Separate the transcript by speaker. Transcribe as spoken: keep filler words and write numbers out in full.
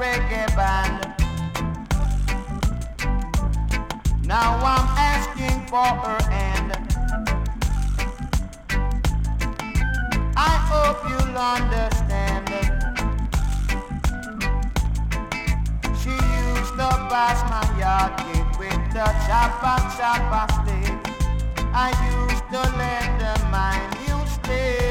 Speaker 1: reggae band. Now I'm asking for her hand. I hope you'll understand. She used to pass my yard gate with the chopper, chopper stick. I used to let the mine you stay.